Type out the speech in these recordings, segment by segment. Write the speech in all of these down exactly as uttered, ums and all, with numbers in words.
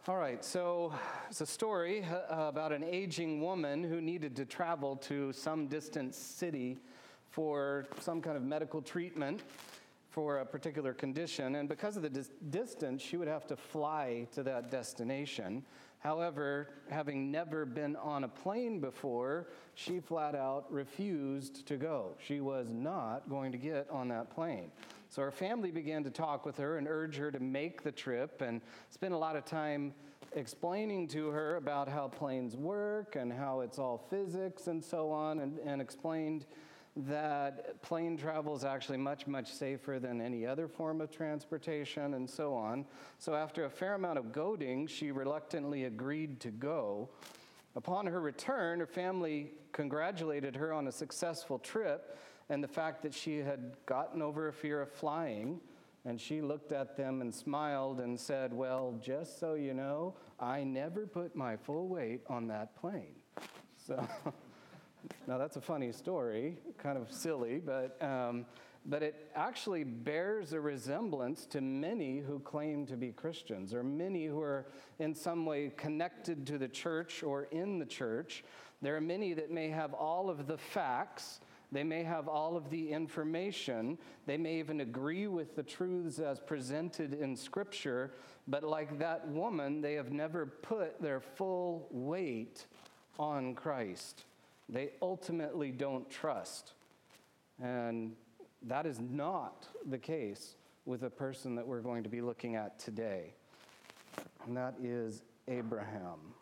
All right, so it's a story uh, about an aging woman who needed to travel to some distant city for some kind of medical treatment for a particular condition. And because of the dis- distance, she would have to fly to that destination. However, having never been on a plane before, she flat out refused to go. She was not going to get on that plane. So her family began to talk with her and urge her to make the trip and spend a lot of time explaining to her about how planes work and how it's all physics and so on, and, and explained that plane travel is actually much, much safer than any other form of transportation and so on. So after a fair amount of goading, she reluctantly agreed to go. Upon her return, her family congratulated her on a successful trip and the fact that she had gotten over a fear of flying. And she looked at them and smiled and said, "Well, just so you know, I never put my full weight on that plane." So, now that's a funny story, kind of silly, but um, but it actually bears a resemblance to many who claim to be Christians, or many who are in some way connected to the church or in the church. There are many that may have all of the facts. They may have all of the information. They may even agree with the truths as presented in Scripture, but like that woman, they have never put their full weight on Christ. They ultimately don't trust. And that is not the case with a person that we're going to be looking at today. And that is Abraham.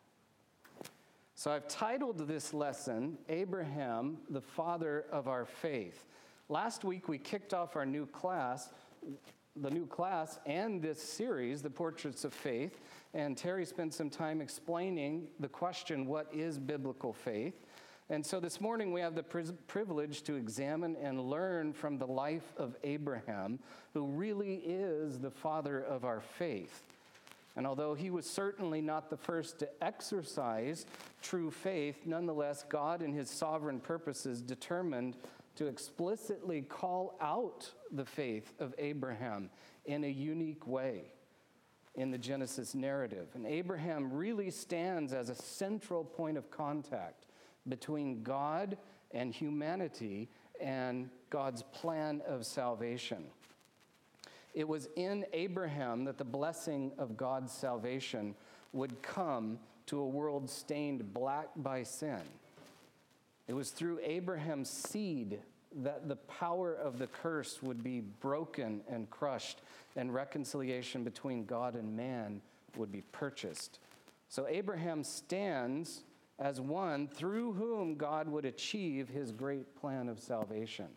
So I've titled this lesson, Abraham, the Father of Our Faith. Last week we kicked off our new class, the new class and this series, the Portraits of Faith, and Terry spent some time explaining the question, what is biblical faith? And so this morning we have the privilege to examine and learn from the life of Abraham, who really is the father of our faith. And although he was certainly not the first to exercise true faith, nonetheless, God in his sovereign purposes determined to explicitly call out the faith of Abraham in a unique way in the Genesis narrative. And Abraham really stands as a central point of contact between God and humanity and God's plan of salvation. It was in Abraham that the blessing of God's salvation would come to a world stained black by sin. It was through Abraham's seed that the power of the curse would be broken and crushed, and reconciliation between God and man would be purchased. So Abraham stands as one through whom God would achieve his great plan of salvation.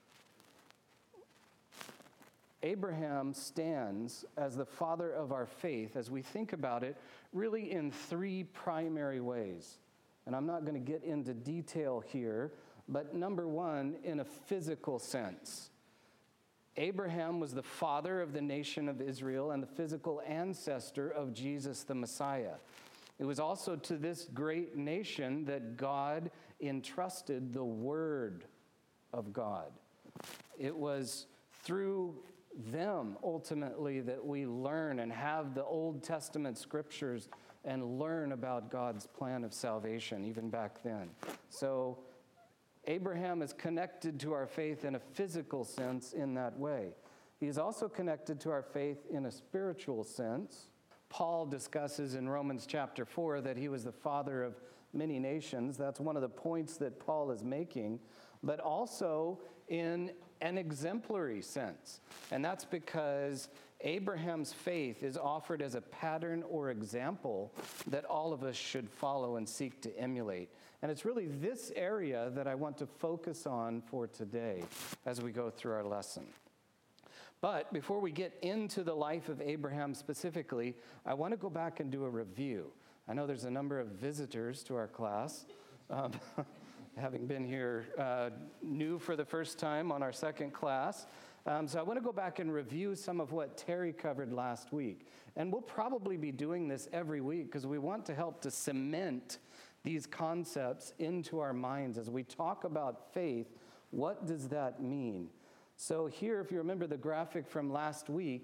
Abraham stands as the father of our faith, as we think about it, really in three primary ways. And I'm not going to get into detail here, but number one, in a physical sense. Abraham was the father of the nation of Israel and the physical ancestor of Jesus the Messiah. It was also to this great nation that God entrusted the Word of God. It was through them ultimately that we learn and have the Old Testament scriptures and learn about God's plan of salvation even back then. So Abraham is connected to our faith in a physical sense in that way. He is also connected to our faith in a spiritual sense. Paul discusses in Romans chapter four that he was the father of many nations. That's one of the points that Paul is making, but also in an exemplary sense. And that's because Abraham's faith is offered as a pattern or example that all of us should follow and seek to emulate. And it's really this area that I want to focus on for today as we go through our lesson. But before we get into the life of Abraham specifically, I want to go back and do a review. I know there's a number of visitors to our class, um, having been here uh, new for the first time on our second class. Um, so I want to go back and review some of what Terry covered last week. And we'll probably be doing this every week because we want to help to cement these concepts into our minds as we talk about faith. What does that mean? So here, if you remember the graphic from last week,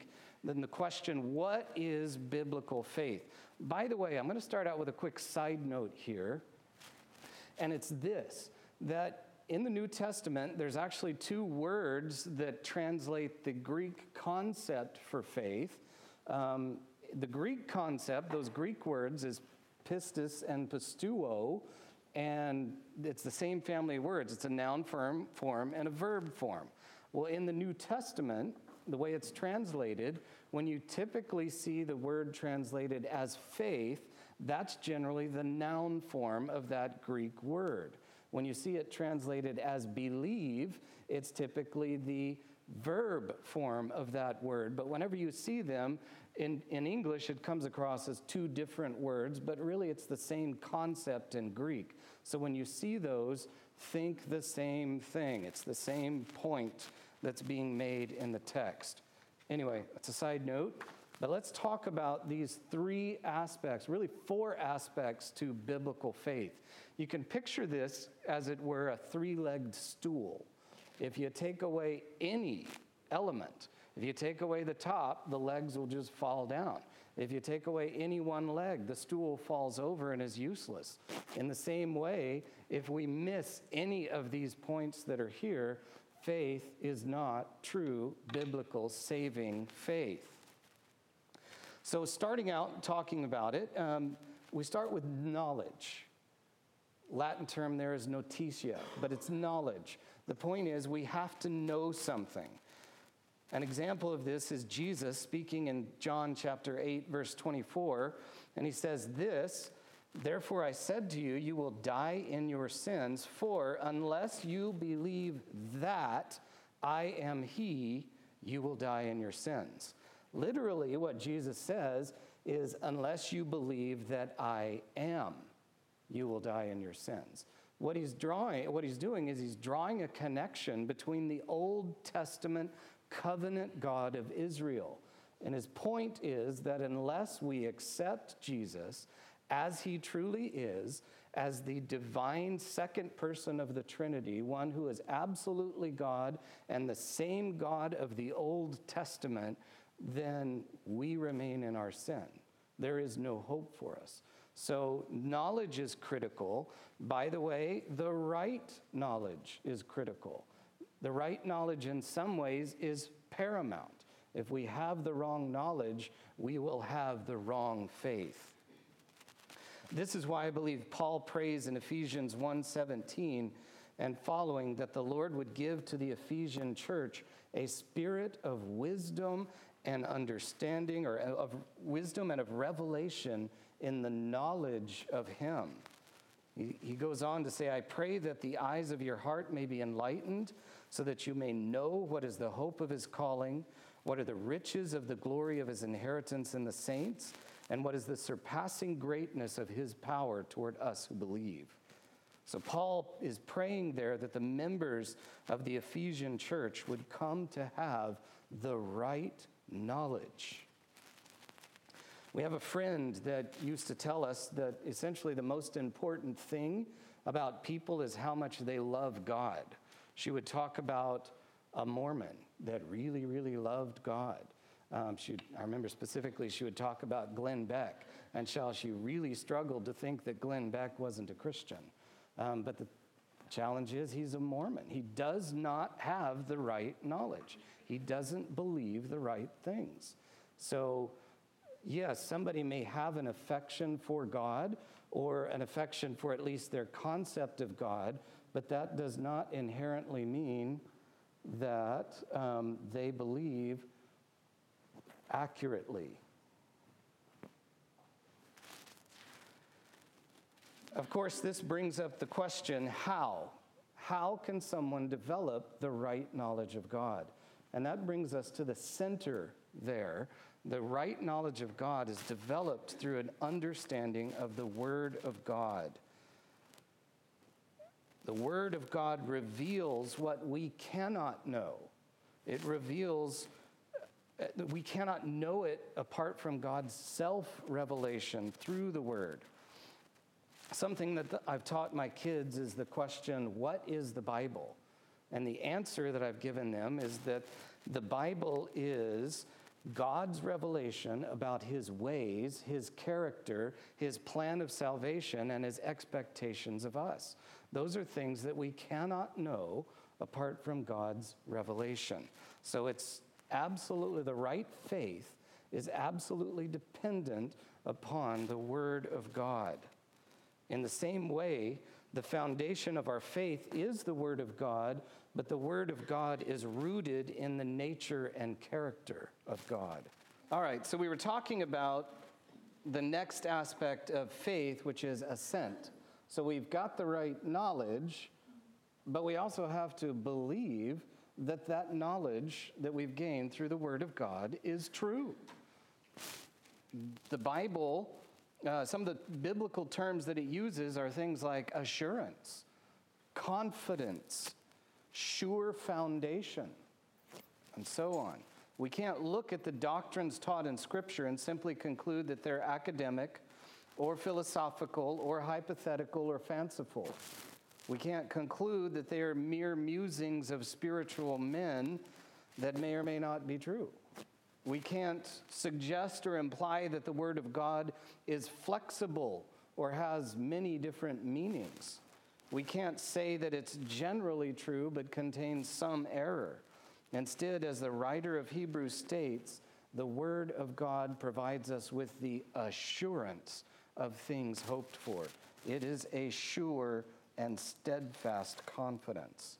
then the question, what is biblical faith? By the way, I'm going to start out with a quick side note here, and it's this, that in the New Testament, there's actually two words that translate the Greek concept for faith. Um, the Greek concept, those Greek words, is pistis and pisteuo, and it's the same family of words. It's a noun form, form and a verb form. Well, in the New Testament, the way it's translated, when you typically see the word translated as faith, that's generally the noun form of that Greek word. When you see it translated as believe, it's typically the verb form of that word. But whenever you see them, in, in English, it comes across as two different words, but really it's the same concept in Greek. So when you see those, think the same thing. It's the same point that's being made in the text. Anyway, that's a side note, but let's talk about these three aspects, really four aspects to biblical faith. You can picture this as it were a three-legged stool. If you take away any element, if you take away the top, the legs will just fall down. If you take away any one leg, the stool falls over and is useless. In the same way, if we miss any of these points that are here, faith is not true biblical saving faith. So starting out talking about it, um, we start with knowledge. Latin term there is notitia, but it's knowledge. The point is we have to know something. An example of this is Jesus speaking in John chapter eight, verse twenty-four, and he says this, "Therefore I said to you, you will die in your sins, for unless you believe that I am he, you will die in your sins." Literally, what Jesus says is, unless you believe that I am, you will die in your sins. What he's drawing, what he's doing is he's drawing a connection between the Old Testament covenant God of Israel. And his point is that unless we accept Jesus as he truly is, as the divine second person of the Trinity, one who is absolutely God and the same God of the Old Testament, then we remain in our sin. There is no hope for us. So knowledge is critical. By the way, the right knowledge is critical. The right knowledge in some ways is paramount. If we have the wrong knowledge, we will have the wrong faith. This is why I believe Paul prays in Ephesians one seventeen and following that the Lord would give to the Ephesian church a spirit of wisdom and understanding, or of wisdom and of revelation in the knowledge of him. He, he goes on to say, "I pray that the eyes of your heart may be enlightened, so that you may know what is the hope of his calling, what are the riches of the glory of his inheritance in the saints, and what is the surpassing greatness of his power toward us who believe." So Paul is praying there that the members of the Ephesian church would come to have the right knowledge. We have a friend that used to tell us that essentially the most important thing about people is how much they love God. She would talk about a Mormon that really, really loved God. Um, she, I remember specifically she would talk about Glenn Beck, and how she really struggled to think that Glenn Beck wasn't a Christian. Um, but the challenge is he's a Mormon. He does not have the right knowledge. He doesn't believe the right things. So, yes, somebody may have an affection for God or an affection for at least their concept of God, but that does not inherently mean that um, they believe accurately. Of course, this brings up the question, how? How can someone develop the right knowledge of God? And that brings us to the center there. The right knowledge of God is developed through an understanding of the Word of God. The Word of God reveals what we cannot know. It reveals, we cannot know it apart from God's self-revelation through the Word. Something that I've taught my kids is the question, what is the Bible? And the answer that I've given them is that the Bible is God's revelation about his ways, his character, his plan of salvation, and his expectations of us. Those are things that we cannot know apart from God's revelation. So it's absolutely, the right faith is absolutely dependent upon the Word of God. In the same way, the foundation of our faith is the Word of God, but the Word of God is rooted in the nature and character of God. All right, so we were talking about the next aspect of faith, which is assent. So we've got the right knowledge, but we also have to believe that that knowledge that we've gained through the Word of God is true. The Bible, uh, some of the biblical terms that it uses are things like assurance, confidence, sure foundation, and so on. We can't look at the doctrines taught in Scripture and simply conclude that they're academic or philosophical or hypothetical or fanciful. We can't conclude that they are mere musings of spiritual men that may or may not be true. We can't suggest or imply that the Word of God is flexible or has many different meanings. We can't say that it's generally true but contains some error. Instead, as the writer of Hebrews states, the Word of God provides us with the assurance of things hoped for. It is a sure and steadfast confidence.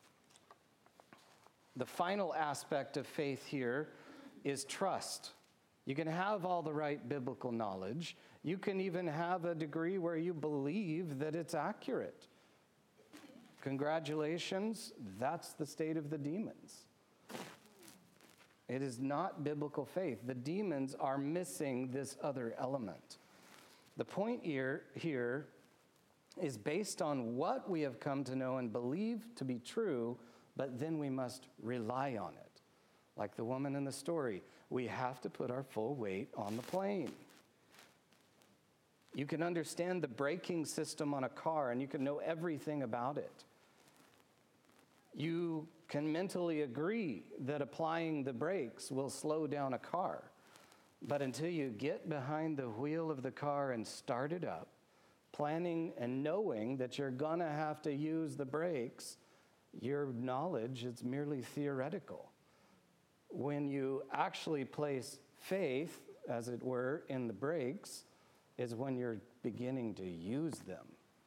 The final aspect of faith here is trust. You can have all the right biblical knowledge. You can even have a degree where you believe that it's accurate. Congratulations, that's the state of the demons. It is not biblical faith. The demons are missing this other element. The point here, here is based on what we have come to know and believe to be true, but then we must rely on it. Like the woman in the story, we have to put our full weight on the plane. You can understand the braking system on a car, and you can know everything about it. You can mentally agree that applying the brakes will slow down a car. But until you get behind the wheel of the car and start it up, planning and knowing that you're going to have to use the brakes, your knowledge is merely theoretical. When you actually place faith, as it were, in the brakes, is when you're beginning to use them.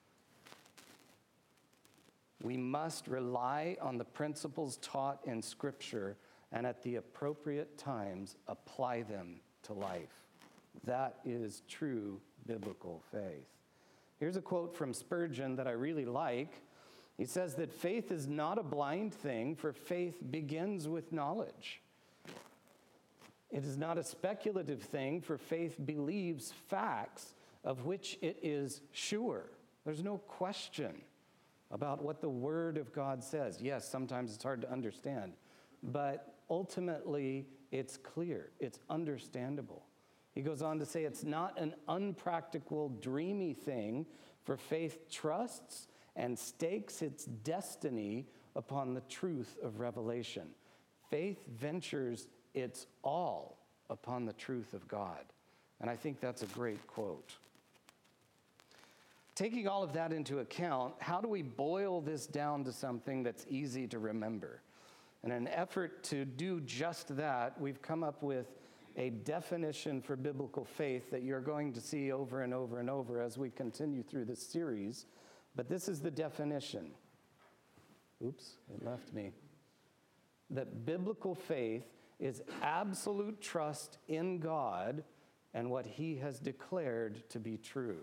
We must rely on the principles taught in Scripture and at the appropriate times apply them to life. That is true biblical faith. Here's a quote from Spurgeon that I really like. He says that faith is not a blind thing, for faith begins with knowledge. It is not a speculative thing, for faith believes facts of which it is sure. There's no question about what the Word of God says. Yes, sometimes it's hard to understand, but ultimately it's clear, it's understandable. He goes on to say it's not an unpractical, dreamy thing, for faith trusts and stakes its destiny upon the truth of revelation. Faith ventures its all upon the truth of God. And I think that's a great quote. Taking all of that into account, how do we boil this down to something that's easy to remember? In an effort to do just that, we've come up with a definition for biblical faith that you're going to see over and over and over as we continue through this series. But this is the definition. Oops, it left me. That biblical faith is absolute trust in God and what He has declared to be true.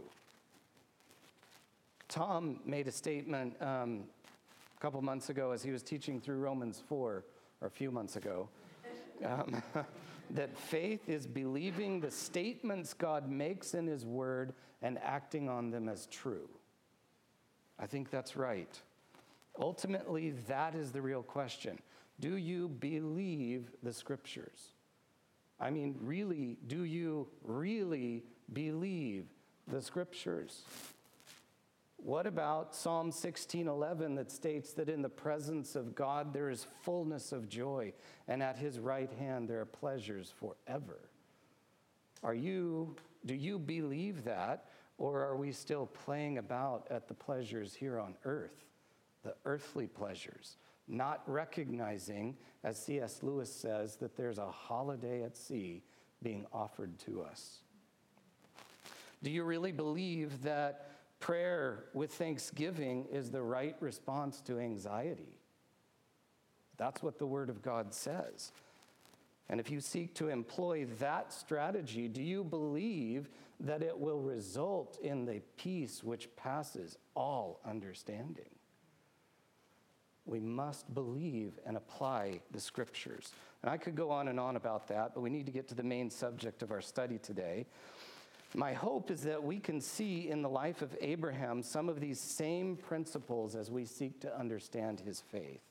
Tom made a statement um, a couple months ago as he was teaching through Romans four, or a few months ago, um, that faith is believing the statements God makes in His Word and acting on them as true. I think that's right. Ultimately, that is the real question. Do you believe the Scriptures? I mean, really, do you really believe the Scriptures? What about Psalm sixteen eleven that states that in the presence of God there is fullness of joy, and at his right hand there are pleasures forever? Are you, do you believe that, or are we still playing about at the pleasures here on earth, the earthly pleasures, not recognizing, as C S Lewis says, that there's a holiday at sea being offered to us? Do you really believe that prayer with thanksgiving is the right response to anxiety? That's what the Word of God says. And if you seek to employ that strategy, do you believe that it will result in the peace which passes all understanding? We must believe and apply the Scriptures. And I could go on and on about that, but we need to get to the main subject of our study today. My hope is that we can see in the life of Abraham some of these same principles as we seek to understand his faith.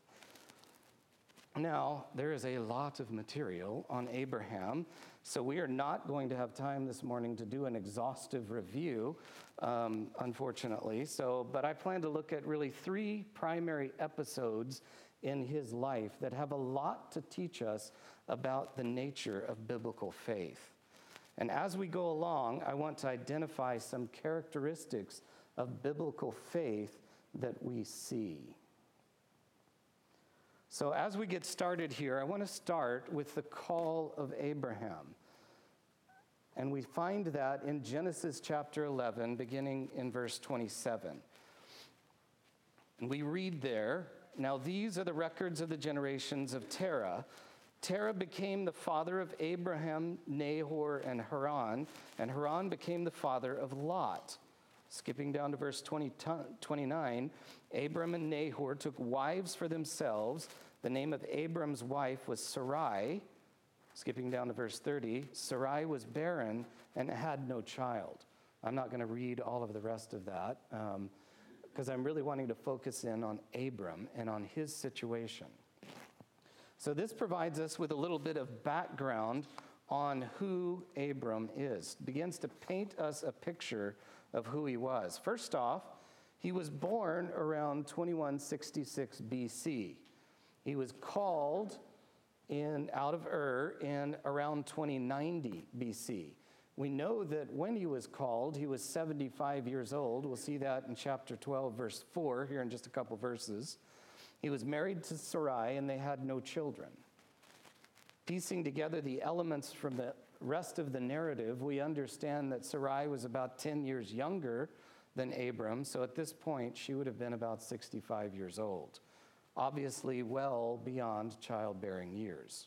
Now, there is a lot of material on Abraham, so we are not going to have time this morning to do an exhaustive review, um, unfortunately. So, but I plan to look at really three primary episodes in his life that have a lot to teach us about the nature of biblical faith. And as we go along, I want to identify some characteristics of biblical faith that we see. So as we get started here, I want to start with the call of Abraham. And we find that in Genesis chapter eleven, beginning in verse twenty-seven. And we read there, "Now these are the records of the generations of Terah. Terah became the father of Abraham, Nahor, and Haran, and Haran became the father of Lot." Skipping down to verse twenty, twenty-nine, "Abram and Nahor took wives for themselves. The name of Abram's wife was Sarai." Skipping down to verse thirty, "Sarai was barren and had no child." I'm not going to read all of the rest of that because um, I'm really wanting to focus in on Abram and on his situation. So this provides us with a little bit of background on who Abram is. It begins to paint us a picture of who he was. First off, he was born around twenty-one sixty-six B C. He was called in out of Ur in around twenty ninety B C. We know that when he was called, he was seventy-five years old. We'll see that in chapter twelve, verse four, here in just a couple verses. He was married to Sarai, and they had no children. Piecing together the elements from the rest of the narrative, we understand that Sarai was about ten years younger than Abram, so at this point, she would have been about sixty-five years old, obviously well beyond childbearing years.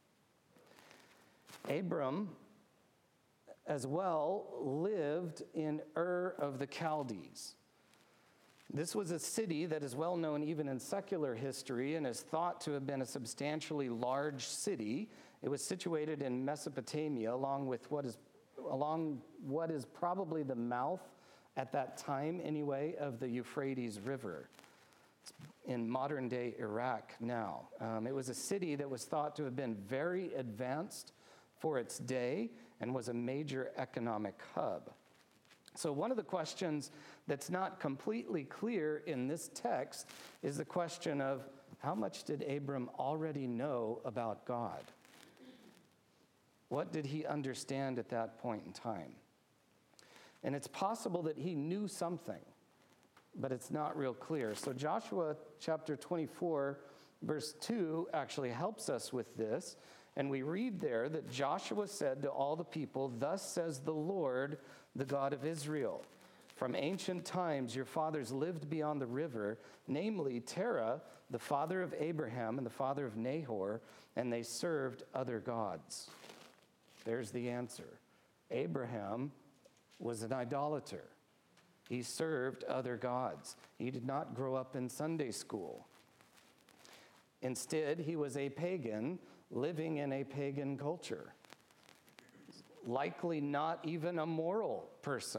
Abram, as well, lived in Ur of the Chaldees. This was a city that is well known even in secular history and is thought to have been a substantially large city. It was situated in Mesopotamia along with what is along what is probably the mouth at that time anyway of the Euphrates River. It's in modern day Iraq now. Um, it was a city that was thought to have been very advanced for its day and was a major economic hub. So one of the questions that's not completely clear in this text is the question of how much did Abram already know about God? What did he understand at that point in time? And it's possible that he knew something, but it's not real clear. So Joshua chapter twenty-four, verse two actually helps us with this. And we read there that Joshua said to all the people, "Thus says the Lord, the God of Israel. From ancient times your fathers lived beyond the river, namely Terah, the father of Abraham and the father of Nahor, and they served other gods." There's the answer. Abraham was an idolater. He served other gods. He did not grow up in Sunday school. Instead, he was a pagan living in a pagan culture. Likely not even a moral person.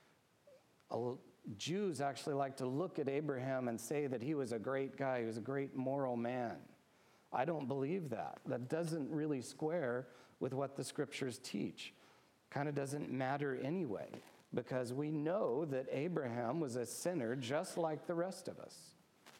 Jews actually like to look at Abraham and say that he was a great guy, he was a great moral man. I don't believe that. That doesn't really square with what the scriptures teach. Kind of doesn't matter anyway. because we know that Abraham was a sinner just like the rest of us.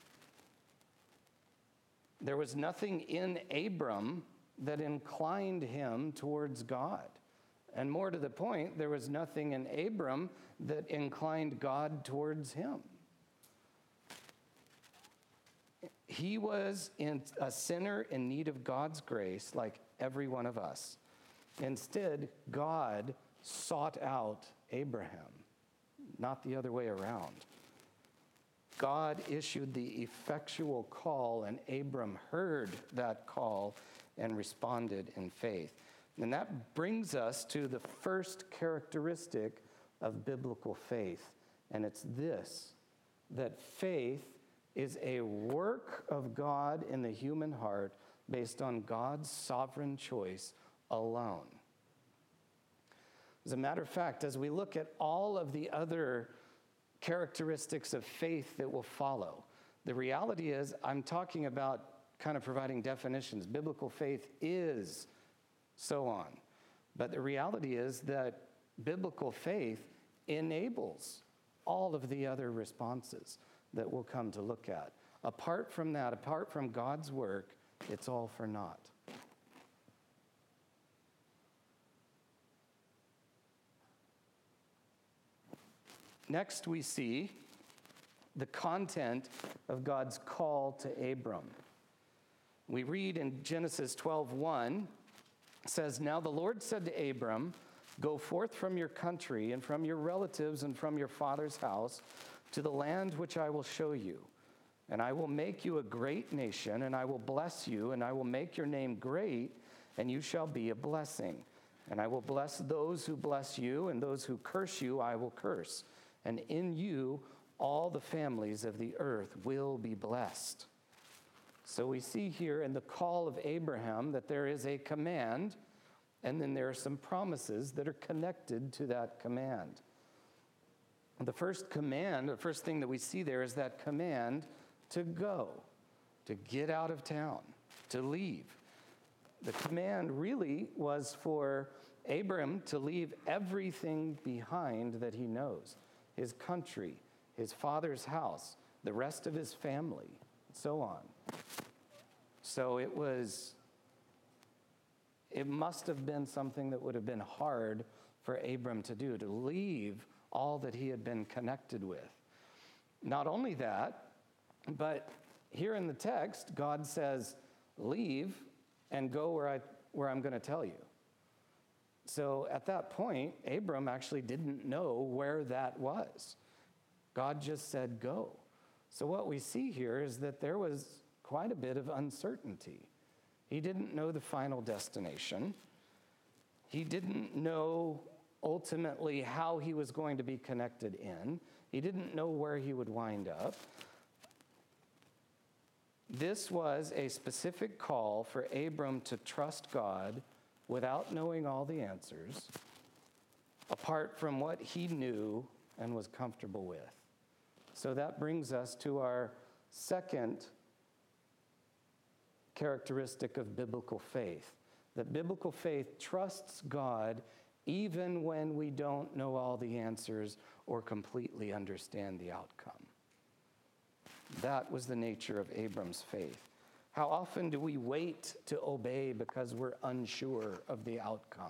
There was nothing in Abram that inclined him towards God. And more to the point, there was nothing in Abram that inclined God towards him. He was in a sinner in need of God's grace like every one of us. Instead, God sought out Abraham, not the other way around. God issued the effectual call, and Abram heard that call and responded in faith. And that brings us to the first characteristic of biblical faith, and it's this, that faith is a work of God in the human heart based on God's sovereign choice alone. As a matter of fact, as we look at all of the other characteristics of faith that will follow, the reality is I'm talking about kind of providing definitions. Biblical faith is so on. But the reality is that biblical faith enables all of the other responses that we'll come to look at. Apart from that, apart from God's work, it's all for naught. Next, we see the content of God's call to Abram. We read in Genesis twelve one, it says, "Now the Lord said to Abram, go forth from your country and from your relatives and from your father's house to the land which I will show you. And I will make you a great nation, and I will bless you, and I will make your name great, and you shall be a blessing. And I will bless those who bless you, and those who curse you I will curse. And in you all the families of the earth will be blessed." So we see here in the call of Abraham that there is a command, and then there are some promises that are connected to that command. The first command, the first thing that we see there is that command to go, to get out of town, to leave. The command really was for Abram to leave everything behind that he knows, his country, his father's house, the rest of his family, and so on. So it was, it must have been something that would have been hard for Abram to do, to leave all that he had been connected with. Not only that, but here in the text, God says, leave and go where, I, where I'm going to tell you. So at that point, Abram actually didn't know where that was. God just said, go. So what we see here is that there was quite a bit of uncertainty. He didn't know the final destination. He didn't know ultimately how he was going to be connected in. He didn't know where he would wind up. This was a specific call for Abram to trust God without knowing all the answers, apart from what he knew and was comfortable with. So that brings us to our second characteristic of biblical faith, that biblical faith trusts God even when we don't know all the answers or completely understand the outcome. That was the nature of Abram's faith. How often do we wait to obey because we're unsure of the outcome?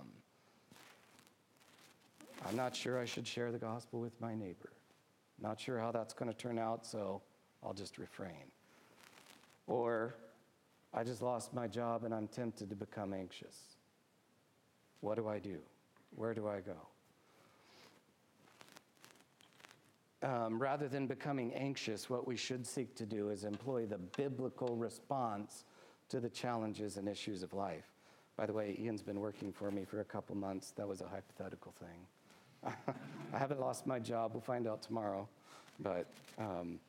I'm not sure I should share the gospel with my neighbor. Not sure how that's going to turn out, so I'll just refrain. Or, I just lost my job and I'm tempted to become anxious. What do I do? Where do I go? Um, rather than becoming anxious, what we should seek to do is employ the biblical response to the challenges and issues of life. By the way, Ian's been working for me for a couple months. That was a hypothetical thing. I haven't lost my job. We'll find out tomorrow. But um,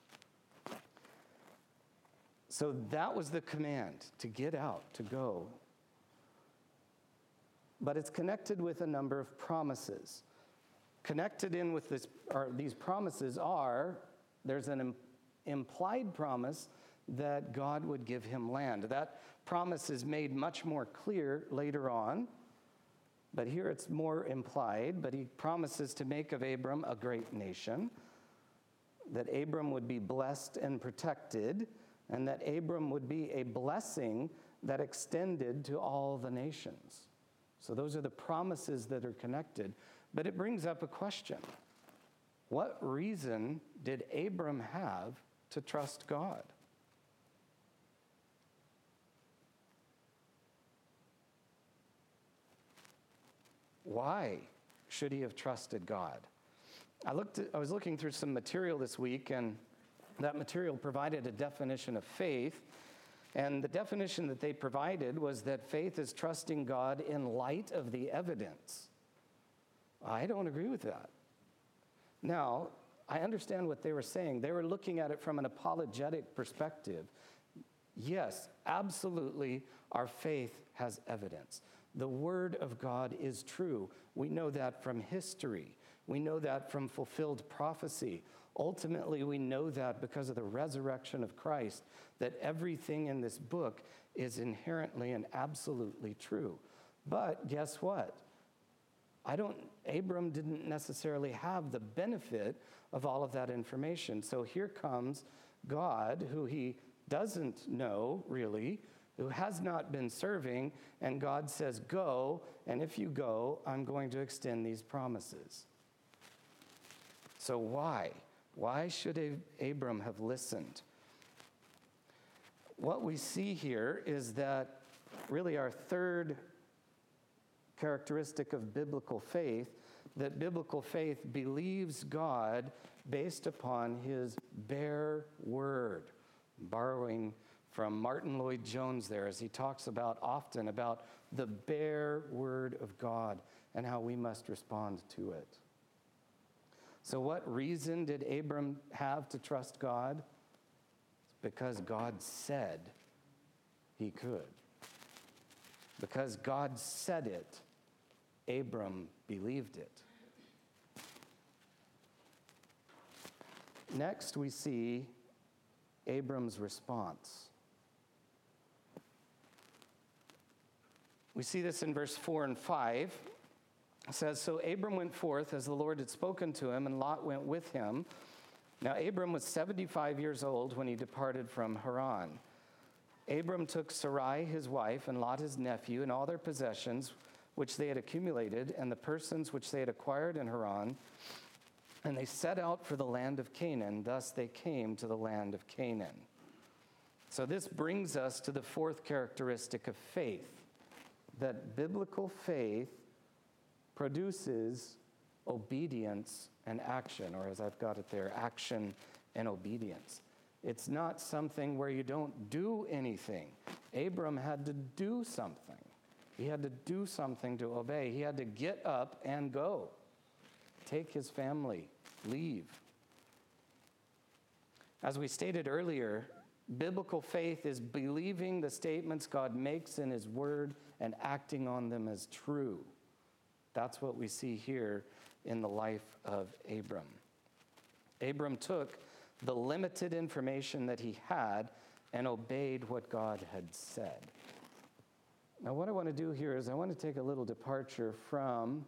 so that was the command, to get out, to go. But it's connected with a number of promises. Connected in with this, or these promises are, there's an im- implied promise that God would give him land. That promise is made much more clear later on But here it's more implied, but he promises to make of Abram a great nation, that Abram would be blessed and protected, and that Abram would be a blessing that extended to all the nations. So those are the promises that are connected. But it brings up a question. What reason did Abram have to trust God? Why should he have trusted God? I looked. At, I was looking through some material this week, and that material provided a definition of faith. And the definition that they provided was that faith is trusting God in light of the evidence. I don't agree with that. Now, I understand what they were saying. They were looking at it from an apologetic perspective. Yes, absolutely, our faith has evidence. The Word of God is true. We know that from history. We know that from fulfilled prophecy. Ultimately, we know that because of the resurrection of Christ, that everything in this book is inherently and absolutely true. But guess what? I don't, Abram didn't necessarily have the benefit of all of that information. So here comes God, who he doesn't know, really, who has not been serving, and God says, go, and if you go, I'm going to extend these promises. So why? Why should Abram have listened? What we see here is that really our third characteristic of biblical faith, that biblical faith believes God based upon his bare word, borrowing from Martin Lloyd-Jones there, as he talks about often about the bare word of God and how we must respond to it. So what reason did Abram have to trust God? It's because God said he could. Because God said it, Abram believed it. Next, we see Abram's response. We see this in verse four and five. It says, so Abram went forth as the Lord had spoken to him, and Lot went with him. Now Abram was seventy-five years old when he departed from Haran. Abram took Sarai his wife, and Lot his nephew, and all their possessions which they had accumulated, and the persons which they had acquired in Haran, and they set out for the land of Canaan. Thus they came to the land of Canaan. So this brings us to the fourth characteristic of faith, that biblical faith produces obedience and action, or as I've got it there, action and obedience. It's not something where you don't do anything. Abram had to do something. He had to do something to obey. He had to get up and go, take his family, leave. As we stated earlier, biblical faith is believing the statements God makes in his word and acting on them as true. That's what we see here in the life of Abram. Abram took the limited information that he had and obeyed what God had said. Now, what I want to do here is I want to take a little departure from,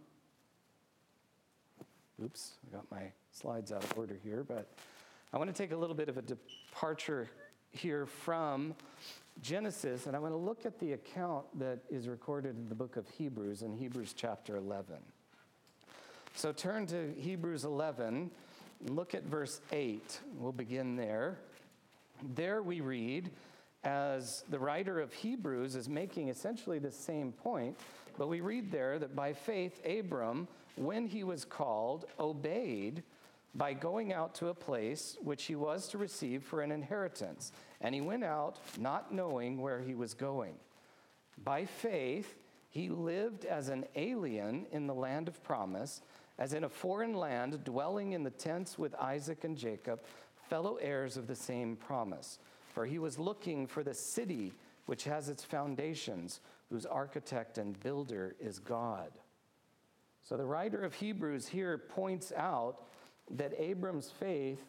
oops, I got my slides out of order here, but I want to take a little bit of a departure here from Genesis, and I want to look at the account that is recorded in the book of Hebrews, in Hebrews chapter eleven. So turn to Hebrews eleven, and look at verse eight. We'll begin there. There we read, as the writer of Hebrews is making essentially the same point, but we read there that by faith Abram, when he was called, obeyed by going out to a place which he was to receive for an inheritance. And he went out not knowing where he was going. By faith, he lived as an alien in the land of promise, as in a foreign land, dwelling in the tents with Isaac and Jacob, fellow heirs of the same promise. For he was looking for the city which has its foundations, whose architect and builder is God. So the writer of Hebrews here points out that Abram's faith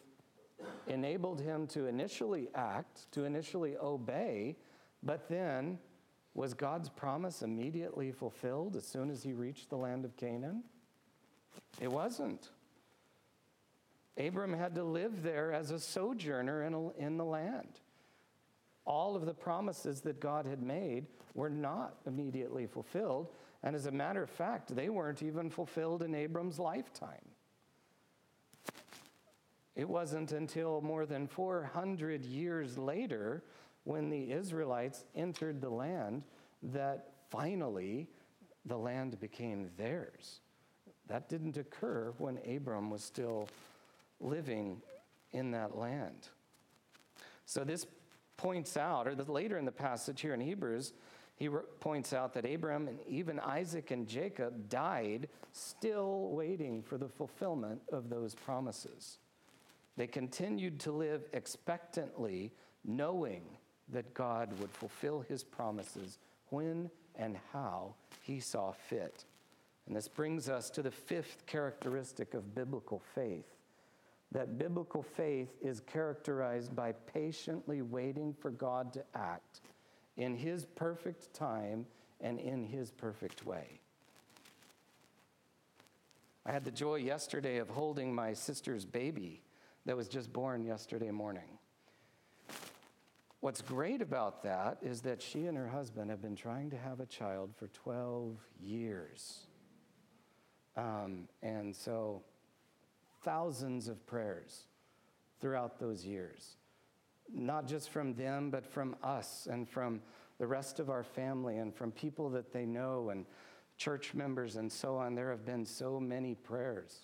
enabled him to initially act, to initially obey, but then Was God's promise immediately fulfilled as soon as he reached the land of Canaan? It wasn't. Abram had to live there as a sojourner in, a, in the land. All of the promises that God had made were not immediately fulfilled. And as a matter of fact, they weren't even fulfilled in Abram's lifetime. It wasn't until more than four hundred years later, when the Israelites entered the land, that finally the land became theirs. That didn't occur when Abram was still living in that land. So this points out, or the, later in the passage here in Hebrews, he re- points out that Abram and even Isaac and Jacob died still waiting for the fulfillment of those promises. They continued to live expectantly, knowing that God would fulfill his promises when and how he saw fit. And this brings us to the fifth characteristic of biblical faith, that biblical faith is characterized by patiently waiting for God to act in his perfect time and in his perfect way. I had the joy yesterday of holding my sister's baby that was just born yesterday morning. What's great about that is that she and her husband have been trying to have a child for twelve years. Um, and so thousands of prayers throughout those years, not just from them, but from us and from the rest of our family and from people that they know and church members and so on. There have been so many prayers.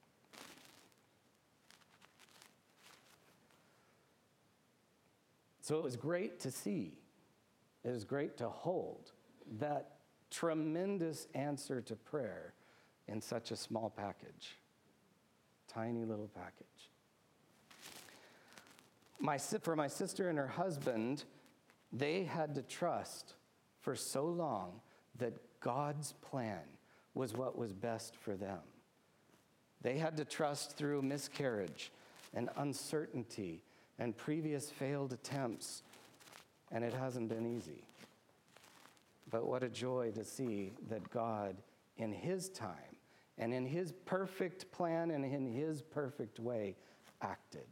So it was great to see, it was great to hold that tremendous answer to prayer in such a small package, tiny little package. My, for my sister and her husband, they had to trust for so long that God's plan was what was best for them. They had to trust through miscarriage and uncertainty and previous failed attempts, and it hasn't been easy. But what a joy to see that God, in his time and in his perfect plan and in his perfect way, acted.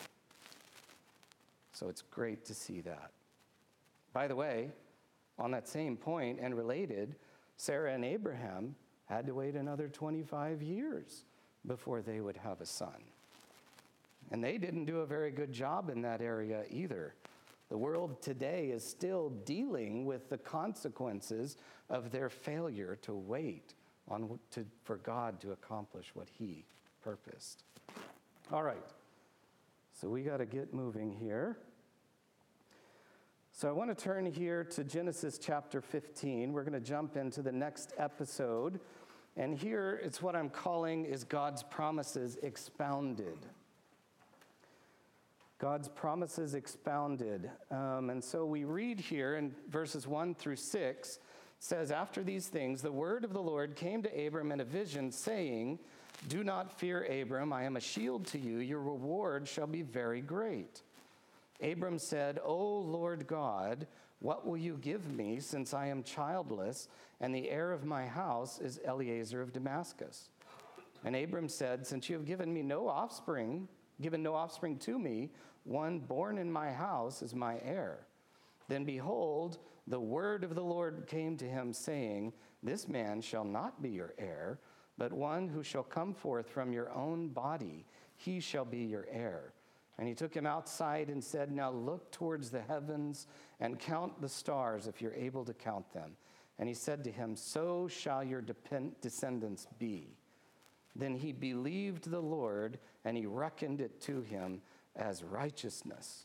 So it's great to see that. By the way, on that same point and related, Sarah and Abraham had to wait another twenty-five years before they would have a son. And they didn't do a very good job in that area either. The world today is still dealing with the consequences of their failure to wait on to, for God to accomplish what he purposed. All right, so we got to get moving here. So I want to turn here to Genesis chapter fifteen. We're going to jump into the next episode. And here it's what I'm calling is God's promises expounded. God's promises expounded. Um, and so we read here in verses one through six, says, after these things, the word of the Lord came to Abram in a vision, saying, do not fear, Abram, I am a shield to you. Your reward shall be very great. Abram said, O Lord God, what will you give me, since I am childless, and the heir of my house is Eliezer of Damascus? And Abram said, since you have given me no offspring, given no offspring to me, one born in my house is my heir. Then behold, the word of the Lord came to him, saying, this man shall not be your heir, but one who shall come forth from your own body, he shall be your heir. And he took him outside and said, now look towards the heavens and count the stars if you're able to count them. And he said to him, so shall your depend- descendants be. Then he believed the Lord, and he reckoned it to him as righteousness.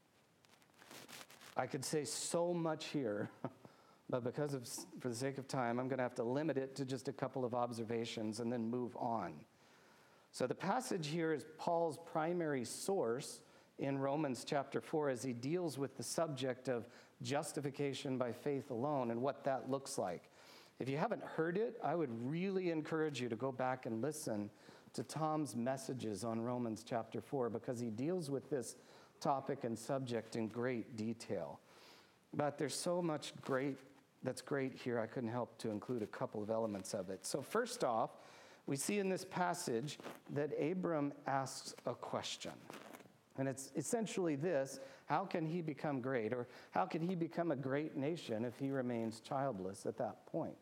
I could say so much here, but because of, for the sake of time, I'm going to have to limit it to just a couple of observations and then move on. So the passage here is Paul's primary source in Romans chapter four as he deals with the subject of justification by faith alone and what that looks like. If you haven't heard it, I would really encourage you to go back and listen to Tom's messages on Romans chapter four, because he deals with this topic and subject in great detail. But there's so much great that's great here. I couldn't help to include a couple of elements of it. So first off, we see in this passage that Abram asks a question. And it's essentially this: how can he become great? Or how can he become a great nation if he remains childless at that point?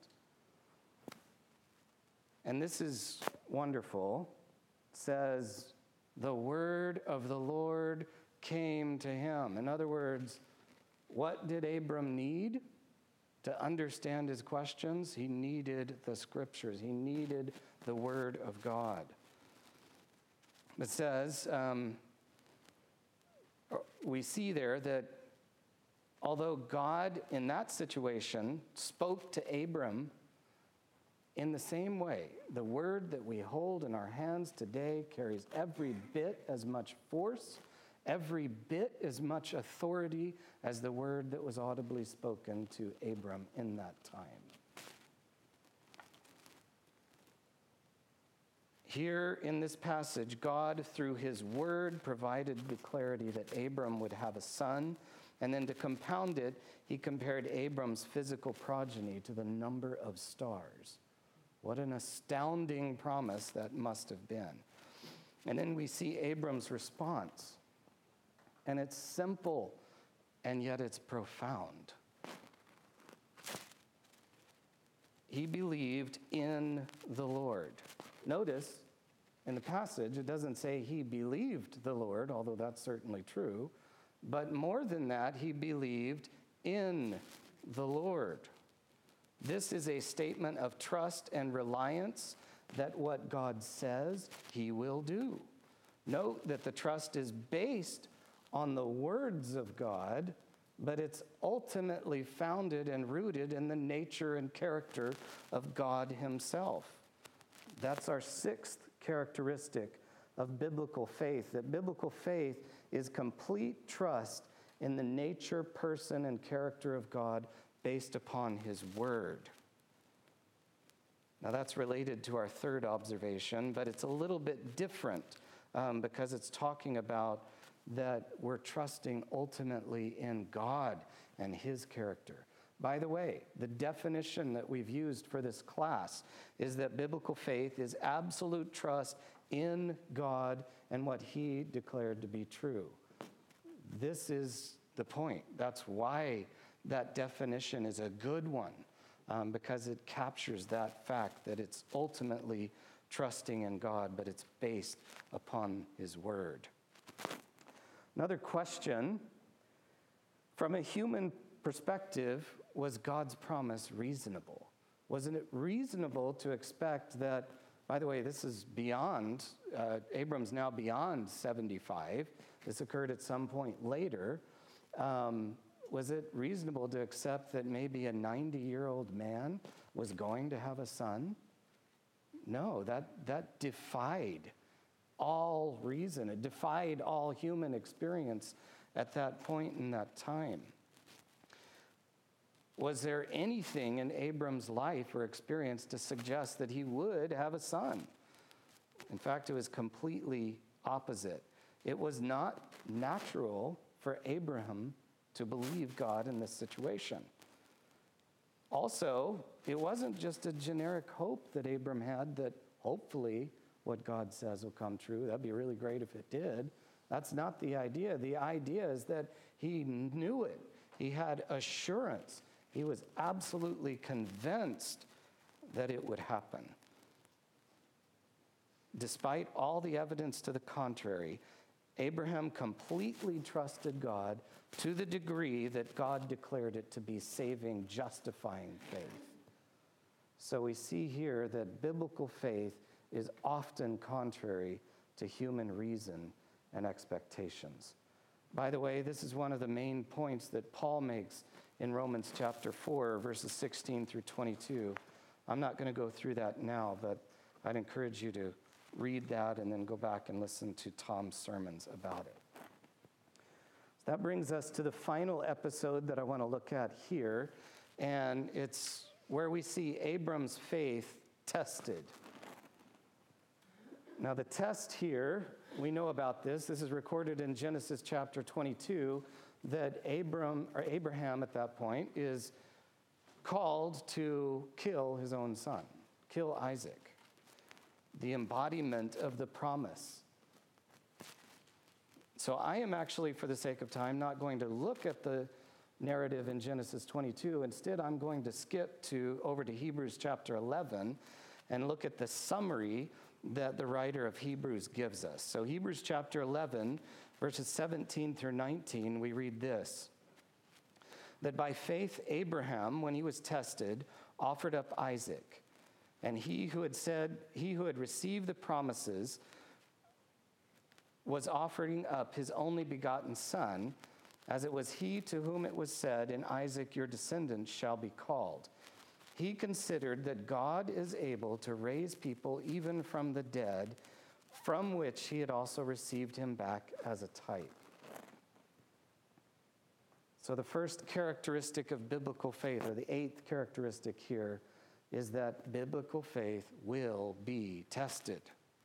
And this is wonderful. It says, the word of the Lord came to him. In other words, what did Abram need to understand his questions? He needed the scriptures. He needed the word of God. It says, um, we see there that although God in that situation spoke to Abram in the same way, the word that we hold in our hands today carries every bit as much force, every bit as much authority as the word that was audibly spoken to Abram in that time. Here in this passage, God, through his word, provided the clarity that Abram would have a son. And then to compound it, he compared Abram's physical progeny to the number of stars. What an astounding promise that must have been. And then we see Abram's response. And it's simple, and yet it's profound. He believed in the Lord. Notice, in the passage, it doesn't say he believed the Lord, although that's certainly true. But more than that, he believed in the Lord. This is a statement of trust and reliance that what God says, he will do. Note that the trust is based on the words of God, but it's ultimately founded and rooted in the nature and character of God himself. That's our sixth characteristic of biblical faith, that biblical faith is complete trust in the nature, person, and character of God based upon his word. Now that's related to our third observation, but it's a little bit different um, because it's talking about that we're trusting ultimately in God and his character. By the way, the definition that we've used for this class is that biblical faith is absolute trust in God and what he declared to be true. This is the point. That's why that definition is a good one, um, because it captures that fact that it's ultimately trusting in God, but it's based upon his word. Another question, from a human perspective, was God's promise reasonable? Wasn't it reasonable to expect that, by the way, this is beyond, uh, Abram's now beyond seventy-five. This occurred at some point later. Um, was it reasonable to accept that maybe a ninety-year-old man was going to have a son? No, that, that defied all reason. It defied all human experience at that point in that time. Was there anything in Abram's life or experience to suggest that he would have a son? In fact, it was completely opposite. It was not natural for Abraham to believe God in this situation. Also, it wasn't just a generic hope that Abram had that hopefully what God says will come true. That'd be really great if it did. That's not the idea. The idea is that he knew it. He had assurance. He was absolutely convinced that it would happen. Despite all the evidence to the contrary, Abraham completely trusted God to the degree that God declared it to be saving, justifying faith. So we see here that biblical faith is often contrary to human reason and expectations. By the way, this is one of the main points that Paul makes in Romans chapter four, verses sixteen through twenty-two. I'm not going to go through that now, but I'd encourage you to read that and then go back and listen to Tom's sermons about it. So that brings us to the final episode that I want to look at here, and it's where we see Abram's faith tested. Now, the test here, we know about this. This is recorded in Genesis chapter twenty-two, that Abram, or Abraham at that point, is called to kill his own son, kill Isaac, the embodiment of the promise. So I am actually, for the sake of time, not going to look at the narrative in Genesis twenty-two. Instead, I'm going to skip to over to Hebrews chapter eleven and look at the summary that the writer of Hebrews gives us. So Hebrews chapter eleven, verses seventeen through nineteen, we read this: that by faith Abraham, when he was tested, offered up Isaac. And he who had said, he who had received the promises was offering up his only begotten son, as it was he to whom it was said, in Isaac your descendants shall be called. He considered that God is able to raise people even from the dead, from which he had also received him back as a type. So the first characteristic of biblical faith, or the eighth characteristic here, is that biblical faith will be tested.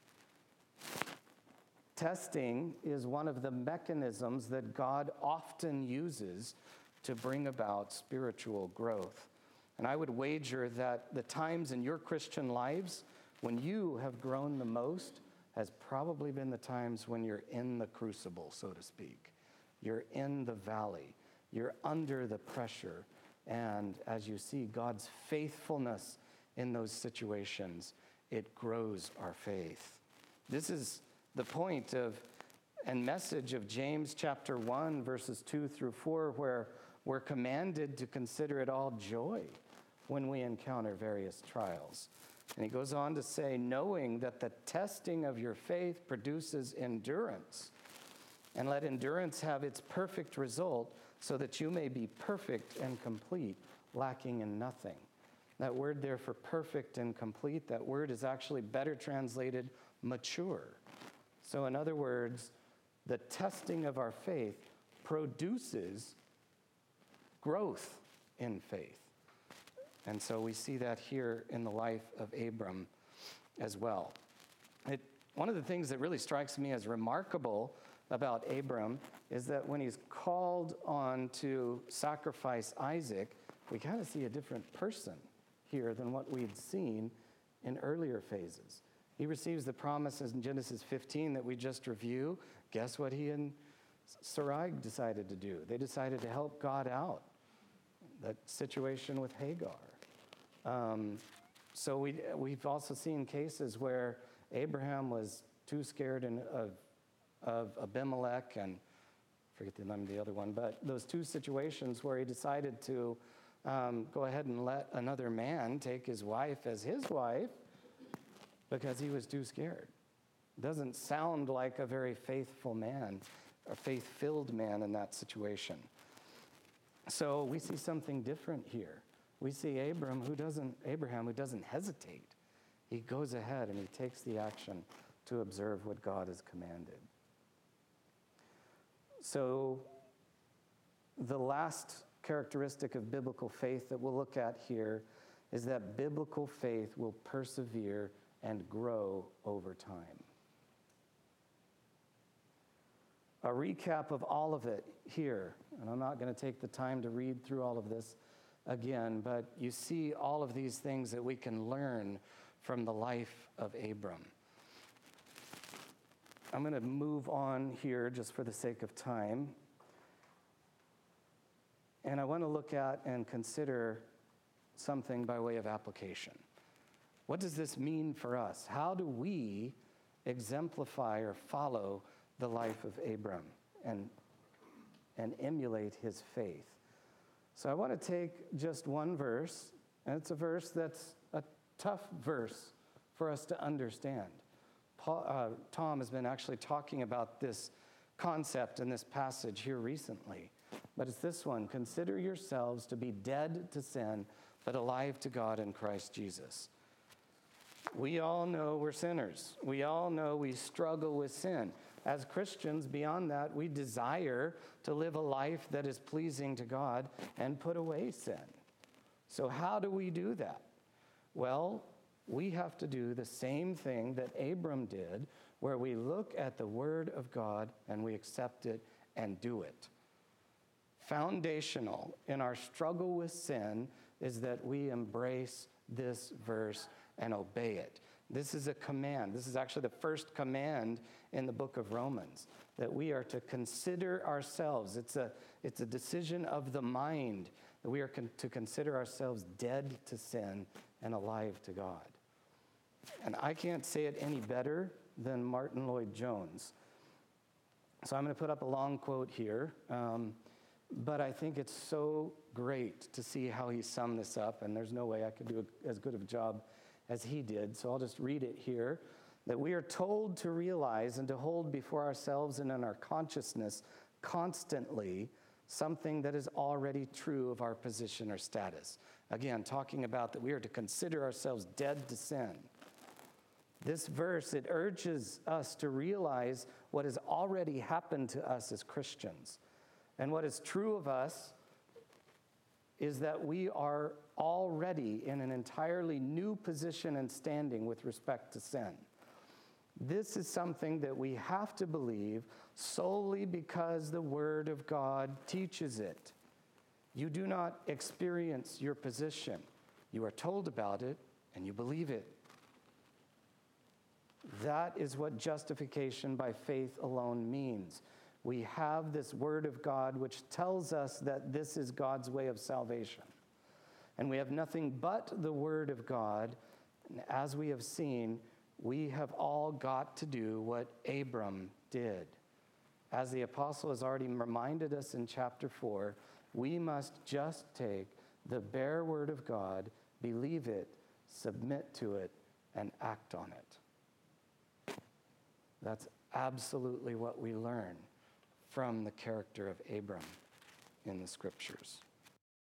Testing is one of the mechanisms that God often uses to bring about spiritual growth. And I would wager that the times in your Christian lives when you have grown the most has probably been the times when you're in the crucible, so to speak. You're in the valley. You're under the pressure. And as you see God's faithfulness in those situations, it grows our faith. This is the point of and message of James chapter one, verses two through four, where we're commanded to consider it all joy when we encounter various trials. And he goes on to say, knowing that the testing of your faith produces endurance, and let endurance have its perfect result, so that you may be perfect and complete, lacking in nothing. That word there for perfect and complete, that word is actually better translated mature. So in other words, the testing of our faith produces growth in faith. And so we see that here in the life of Abram as well. It, one of the things that really strikes me as remarkable about Abram is that when he's called on to sacrifice Isaac, we kind of see a different person here than what we'd seen in earlier phases. He receives the promises in Genesis fifteen that we just reviewed. Guess what he and Sarai decided to do? They decided to help God out. That situation with Hagar. Um, so we, we've also seen cases where Abraham was too scared in, of, of Abimelech, and I forget the name of the other one, but those two situations where he decided to um, go ahead and let another man take his wife as his wife, because he was too scared. Doesn't sound like a very faithful man, or faith-filled man in that situation. So we see something different here. We see Abram who doesn't, Abraham who doesn't hesitate. He goes ahead and he takes the action to observe what God has commanded. So the last characteristic of biblical faith that we'll look at here is that biblical faith will persevere and grow over time. A recap of all of it here, and I'm not going to take the time to read through all of this again, but you see all of these things that we can learn from the life of Abram. I'm going to move on here just for the sake of time. And I want to look at and consider something by way of application. What does this mean for us? How do we exemplify or follow the life of Abram and, and emulate his faith? So I want to take just one verse, and it's a verse that's a tough verse for us to understand. Paul, uh, Tom has been actually talking about this concept in this passage here recently, but it's this one: consider yourselves to be dead to sin, but alive to God in Christ Jesus. We all know we're sinners. We all know we struggle with sin. As Christians, beyond that, we desire to live a life that is pleasing to God and put away sin. So how do we do that? Well, we have to do the same thing that Abram did, where we look at the Word of God and we accept it and do it. Foundational in our struggle with sin is that we embrace this verse and obey it. This is a command. This is actually the first command in the book of Romans, that we are to consider ourselves. It's a, it's a decision of the mind, that we are con- to consider ourselves dead to sin and alive to God. And I can't say it any better than Martin Lloyd-Jones. So I'm going to put up a long quote here, um, but I think it's so great to see how he summed this up, and there's no way I could do a, as good of a job as he did, so I'll just read it here, that we are told to realize and to hold before ourselves and in our consciousness constantly something that is already true of our position or status. Again, talking about that we are to consider ourselves dead to sin. This verse, it urges us to realize what has already happened to us as Christians. And what is true of us is that we are already in an entirely new position and standing with respect to sin. This is something that we have to believe solely because the Word of God teaches it. You do not experience your position. You are told about it, and you believe it. That is what justification by faith alone means. We have this Word of God which tells us that this is God's way of salvation. And we have nothing but the Word of God. And as we have seen, we have all got to do what Abram did. As the apostle has already reminded us in chapter four, we must just take the bare Word of God, believe it, submit to it, and act on it. That's absolutely what we learn from the character of Abram in the Scriptures.